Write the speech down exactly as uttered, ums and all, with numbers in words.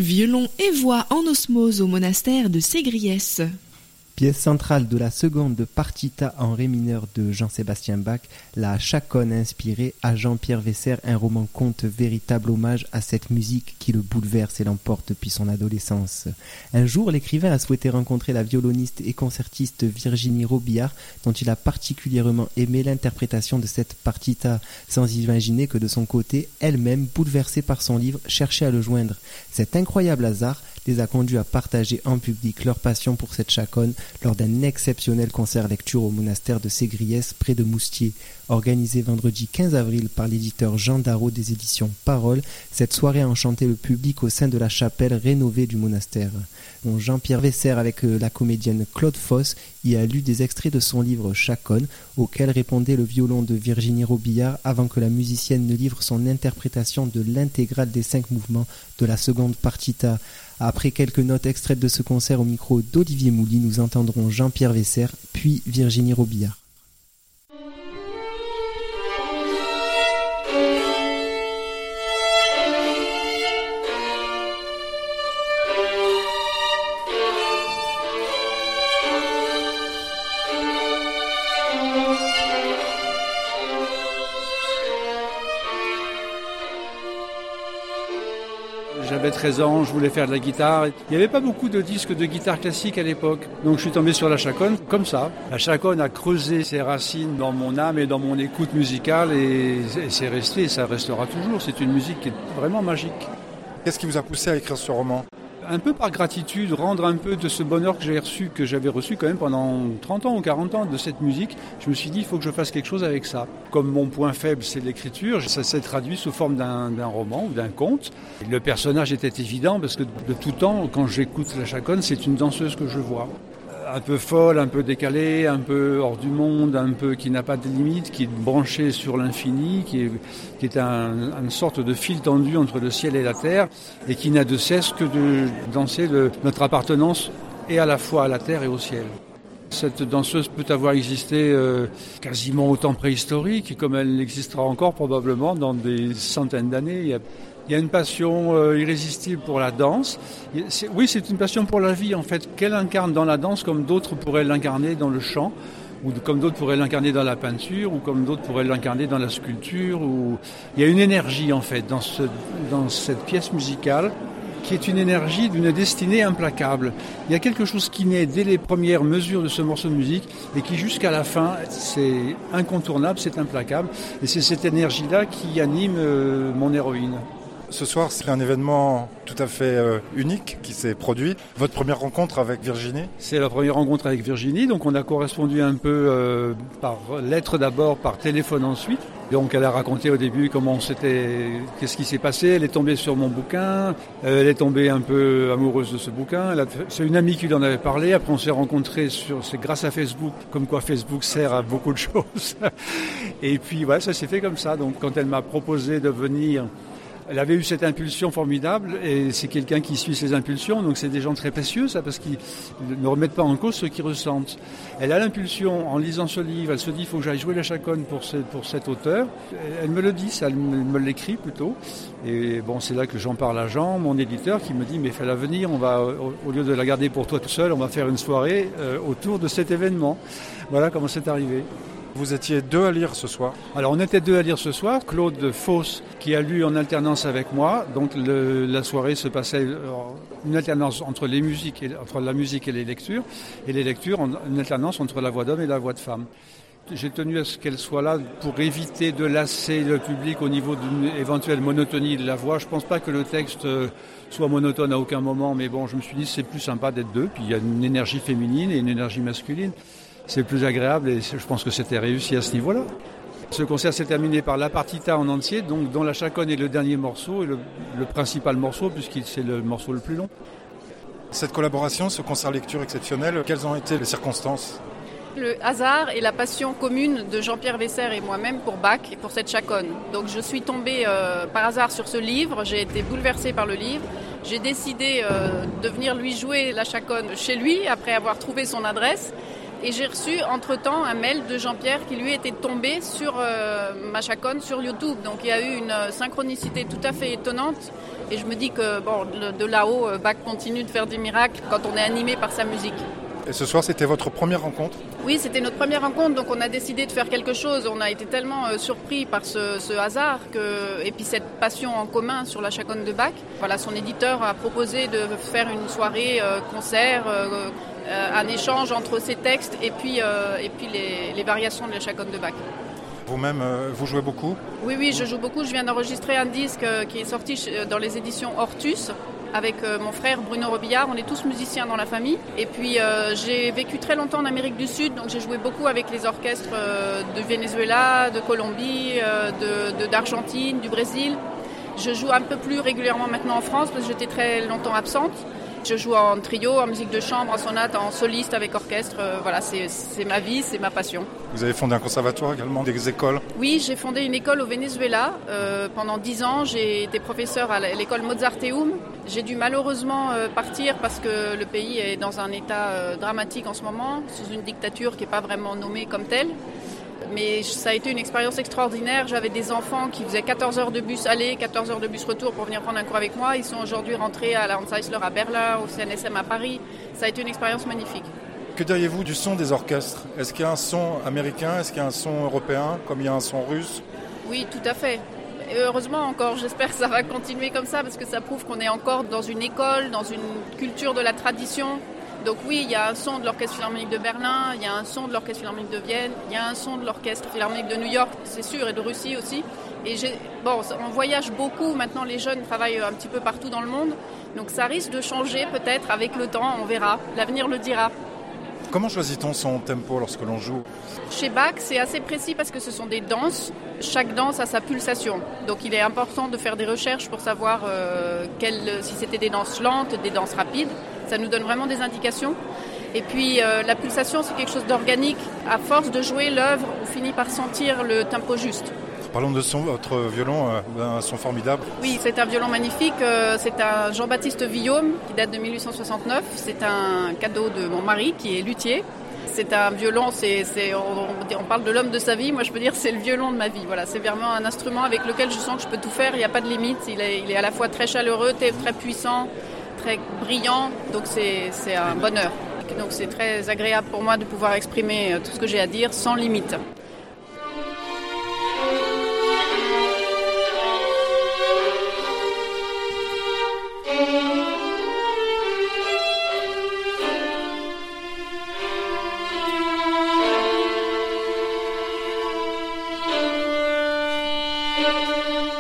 Violon et voix en osmose au monastère de Ségriès. Pièce centrale de la seconde partita en ré mineur de Jean-Sébastien Bach, la chaconne inspirée à Jean-Pierre Weisser, un roman-conte véritable hommage à cette musique qui le bouleverse et l'emporte depuis son adolescence. Un jour, l'écrivain a souhaité rencontrer la violoniste et concertiste Virginie Robillard, dont il a particulièrement aimé l'interprétation de cette partita, sans imaginer que de son côté, elle-même, bouleversée par son livre, cherchait à le joindre. Cet incroyable hasard les a conduits à partager en public leur passion pour cette chaconne lors d'un exceptionnel concert lecture au monastère de Ségriès près de Moustier. Organisé vendredi quinze avril par l'éditeur Jean Darrot des éditions Parole, cette soirée a enchanté le public au sein de la chapelle rénovée du monastère. Bon, Jean-Pierre Weisser avec la comédienne Claude Foss y a lu des extraits de son livre Chaconne, auquel répondait le violon de Virginie Robillard avant que la musicienne ne livre son interprétation de l'intégrale des cinq mouvements de la seconde partita. Après quelques notes extraites de ce concert au micro d'Olivier Mouly, nous entendrons Jean-Pierre Weisser, puis Virginie Robillard. J'avais treize ans, je voulais faire de la guitare. Il n'y avait pas beaucoup de disques de guitare classique à l'époque. Donc je suis tombé sur la chaconne comme ça. La chaconne a creusé ses racines dans mon âme et dans mon écoute musicale et c'est resté et ça restera toujours. C'est une musique qui est vraiment magique. Qu'est-ce qui vous a poussé à écrire ce roman ? Un peu par gratitude, rendre un peu de ce bonheur que j'ai reçu, que j'avais reçu quand même pendant trente ans ou quarante ans de cette musique. Je me suis dit, il faut que je fasse quelque chose avec ça. Comme mon point faible, c'est l'écriture, ça s'est traduit sous forme d'un, d'un roman ou d'un conte. Le personnage était évident parce que de tout temps, quand j'écoute la chaconne, c'est une danseuse que je vois. Un peu folle, un peu décalée, un peu hors du monde, un peu qui n'a pas de limite, qui est branchée sur l'infini, qui est, qui est un, une sorte de fil tendu entre le ciel et la terre et qui n'a de cesse que de danser le, notre appartenance et à la fois à la terre et au ciel. Cette danseuse peut avoir existé euh, quasiment au temps préhistorique, comme elle existera encore probablement dans des centaines d'années. Il y a, il y a une passion euh, irrésistible pour la danse. C'est, oui, c'est une passion pour la vie en fait, qu'elle incarne dans la danse comme d'autres pourraient l'incarner dans le chant, ou comme d'autres pourraient l'incarner dans la peinture, ou comme d'autres pourraient l'incarner dans la sculpture. Ou... Il y a une énergie en fait dans, ce, dans cette pièce musicale qui est une énergie d'une destinée implacable. Il y a quelque chose qui naît dès les premières mesures de ce morceau de musique et qui jusqu'à la fin, c'est incontournable, c'est implacable. Et c'est cette énergie-là qui anime euh, mon héroïne. Ce soir, c'est un événement tout à fait euh, unique qui s'est produit. Votre première rencontre avec Virginie ? C'est la première rencontre avec Virginie, donc on a correspondu un peu euh, par lettre d'abord, par téléphone ensuite. Donc elle a raconté au début comment c'était, qu'est-ce qui s'est passé. Elle est tombée sur mon bouquin, elle est tombée un peu amoureuse de ce bouquin. Elle a, c'est une amie qui lui en avait parlé. Après on s'est rencontrés sur, c'est grâce à Facebook, comme quoi Facebook sert à beaucoup de choses. Et puis ouais, ça s'est fait comme ça. Donc quand elle m'a proposé de venir, elle avait eu cette impulsion formidable et c'est quelqu'un qui suit ses impulsions, donc c'est des gens très précieux ça parce qu'ils ne remettent pas en cause ce qu'ils ressentent. Elle a l'impulsion en lisant ce livre, elle se dit il faut que j'aille jouer la chaconne pour, ce, pour cet auteur. Elle me le dit, ça, elle me, me l'écrit plutôt. Et bon, c'est là que j'en parle à Jean, mon éditeur, qui me dit mais fais-la venir, on va au, au lieu de la garder pour toi tout seul, on va faire une soirée euh, autour de cet événement. Voilà comment c'est arrivé. Vous étiez deux à lire ce soir. Alors on était deux à lire ce soir. Claude Foss qui a lu en alternance avec moi. Donc le, la soirée se passait une alternance entre les musiques, et, entre la musique et les lectures, et les lectures en une alternance entre la voix d'homme et la voix de femme. J'ai tenu à ce qu'elle soit là pour éviter de lasser le public au niveau d'une éventuelle monotonie de la voix. Je ne pense pas que le texte soit monotone à aucun moment, mais bon, je me suis dit c'est plus sympa d'être deux. Puis il y a une énergie féminine et une énergie masculine. C'est plus agréable et je pense que c'était réussi à ce niveau-là. Ce concert s'est terminé par la partita en entier, donc dont la chaconne est le dernier morceau et le, le principal morceau puisque c'est le morceau le plus long. Cette collaboration, ce concert lecture exceptionnel, quelles ont été les circonstances ? Le hasard et la passion commune de Jean-Pierre Weisser et moi-même pour Bach et pour cette chaconne. Donc je suis tombée euh, par hasard sur ce livre, j'ai été bouleversée par le livre. J'ai décidé euh, de venir lui jouer la chaconne chez lui après avoir trouvé son adresse. Et j'ai reçu entre-temps un mail de Jean-Pierre qui lui était tombé sur euh, ma chaconne sur YouTube. Donc il y a eu une synchronicité tout à fait étonnante. Et je me dis que bon, de là-haut, Bach continue de faire des miracles quand on est animé par sa musique. Et ce soir, c'était votre première rencontre ? Oui, c'était notre première rencontre, donc on a décidé de faire quelque chose. On a été tellement euh, surpris par ce, ce hasard que, et puis cette passion en commun sur la chaconne de Bach. Voilà, son éditeur a proposé de faire une soirée euh, concert, euh, euh, un échange entre ses textes et puis, euh, et puis les, les variations de la chaconne de Bach. Vous-même, euh, vous jouez beaucoup ? Oui, oui, je joue beaucoup. Je viens d'enregistrer un disque euh, qui est sorti dans les éditions Hortus, avec euh, mon frère Bruno Robillard. On est tous musiciens dans la famille. Et puis euh, j'ai vécu très longtemps en Amérique du Sud, donc j'ai joué beaucoup avec les orchestres euh, de Venezuela, de Colombie, euh, de, de, d'Argentine, du Brésil. Je joue un peu plus régulièrement maintenant en France parce que j'étais très longtemps absente. Je joue en trio, en musique de chambre, en sonate, en soliste avec orchestre. Euh, voilà, c'est, c'est ma vie, c'est ma passion. Vous avez fondé un conservatoire également, des écoles ? Oui, j'ai fondé une école au Venezuela. Euh, pendant dix ans, j'ai été professeur à l'école Mozarteum. J'ai dû malheureusement euh, partir parce que le pays est dans un état euh, dramatique en ce moment, sous une dictature qui n'est pas vraiment nommée comme telle. Mais ça a été une expérience extraordinaire. J'avais des enfants qui faisaient quatorze heures de bus aller, quatorze heures de bus retour pour venir prendre un cours avec moi. Ils sont aujourd'hui rentrés à la Hans Eisler à Berlin, au C N S M à Paris. Ça a été une expérience magnifique. Que diriez-vous du son des orchestres ? Est-ce qu'il y a un son américain ? Est-ce qu'il y a un son européen, comme il y a un son russe ? Oui, tout à fait. Et heureusement encore, j'espère que ça va continuer comme ça parce que ça prouve qu'on est encore dans une école, dans une culture de la tradition. Donc oui, il y a un son de l'Orchestre Philharmonique de Berlin, il y a un son de l'Orchestre Philharmonique de Vienne, il y a un son de l'Orchestre Philharmonique de New York, c'est sûr, et de Russie aussi. Et j'ai, bon, on voyage beaucoup, maintenant les jeunes travaillent un petit peu partout dans le monde, donc ça risque de changer peut-être avec le temps, on verra, l'avenir le dira. Comment choisit-on son tempo lorsque l'on joue ? Chez Bach, c'est assez précis parce que ce sont des danses. Chaque danse a sa pulsation. Donc il est important de faire des recherches pour savoir euh, quelle, si c'était des danses lentes, des danses rapides. Ça nous donne vraiment des indications. Et puis euh, la pulsation, c'est quelque chose d'organique. À force de jouer l'œuvre, on finit par sentir le tempo juste. Parlons de son, votre violon, euh, un son formidable. Oui, c'est un violon magnifique. Euh, c'est un Jean-Baptiste Villaume qui date de mille huit cent soixante-neuf. C'est un cadeau de mon mari qui est luthier. C'est un violon, c'est, c'est, on, on parle de l'homme de sa vie. Moi, je peux dire c'est le violon de ma vie. Voilà, c'est vraiment un instrument avec lequel je sens que je peux tout faire. Il n'y a pas de limite. Il est, il est à la fois très chaleureux, très, très puissant, très brillant. Donc c'est, c'est un bonheur. Donc c'est très agréable pour moi de pouvoir exprimer tout ce que j'ai à dire sans limite. Thank you.